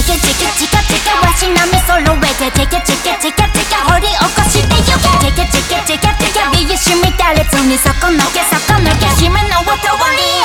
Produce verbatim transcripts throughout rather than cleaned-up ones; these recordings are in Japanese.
ケチケチカチカわしなみ揃えてチケチケチカチカ掘り起こしてゆけチケチケチカチカ美意識満たれずに底抜け底抜け締めの通り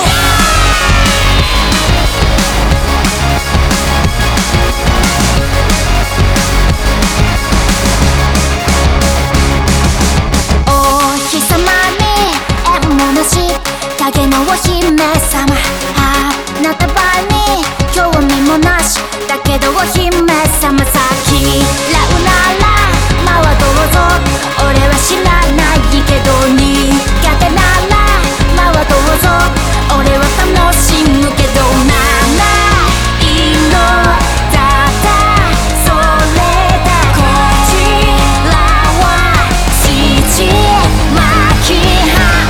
影のお姫様花束に興味もなしだけどお姫様さ嫌うならまはどうぞ俺は知らないけど苦手ならまはどうぞ俺は楽しむけどなないのだったそれだこちらは七巻半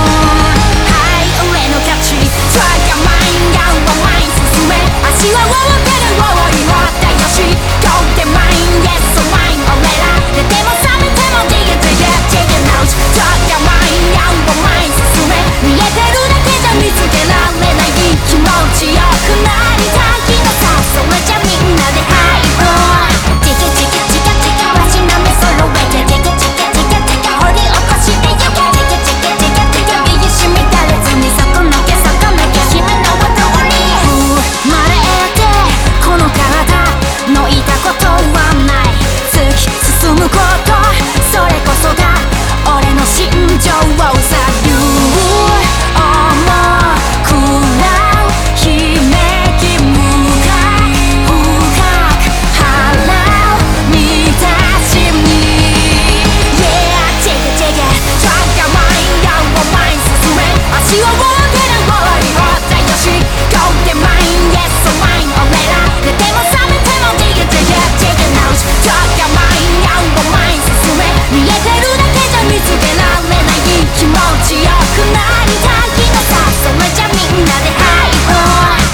足は大手で大いもったよし Go get mine, yes, so mine 俺ら寝ても覚めても Dig it, dig it, dig it out Talk your mind, yeah, mine 進め見えてるだけじゃ見つけられない気持ちよくなりたいのさそれじゃみんなでハイボーチキチキチカチカわしなみ揃えてチキチキチカチカ掘り起こしてゆけチキチキチカチカ美意識満たれずに底抜け底抜け姫の通り生まれこの体のいたことはない突き進むことそれこそが俺の心情をさ竜重くらう悲鳴き向か深く払う満たしに Yeah チェケチェケちょっと前やお前進め足を大手で終わり放ったよし Go get mine yes so mine俺ら寝ても覚めても Dig it, dig it, dig it out Talk your mind, yeah, mine 進め見えてるだけじゃ見つけられない気持ちよくなりたいのさそれじゃみんなでハイボー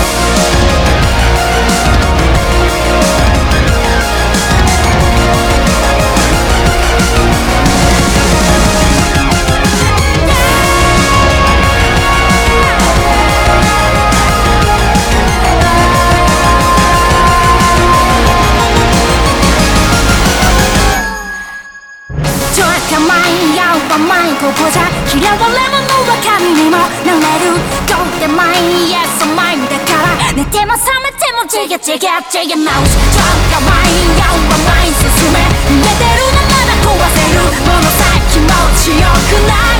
ここじゃ嫌われ者は神にもなれる Go get mine, yes, so mine だから寝ても覚めてもジゲジゲジゲ直し Drop your mind, yeah, mine 進め見えてるのなら壊せるものさ気持ちよくない